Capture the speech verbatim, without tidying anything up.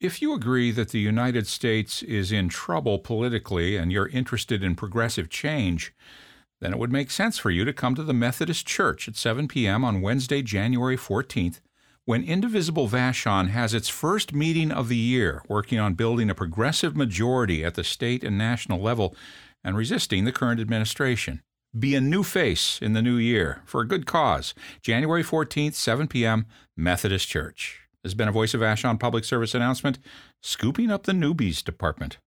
If you agree that the United States is in trouble politically and you're interested in progressive change, then it would make sense for you to come to the Methodist Church at seven p.m. on Wednesday, January fourteenth, when Indivisible Vashon has its first meeting of the year, working on building a progressive majority at the state and national level and resisting the current administration. Be a new face in the new year for a good cause. January fourteenth, seven p.m., Methodist Church. This has been a Voice of Vashon public service announcement, scooping up the newbies department.